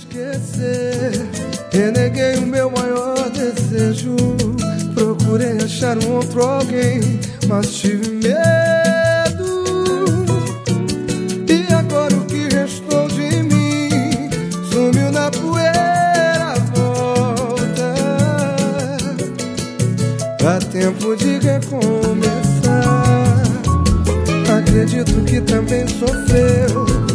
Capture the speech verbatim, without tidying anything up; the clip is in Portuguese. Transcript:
esquecer. Reneguei o meu maior desejo. Procurei achar um outro alguém, mas tive medo. E agora o que restou de mim sumiu na poeira. Volta, dá tempo de recomeçar. Acredito que também sofreu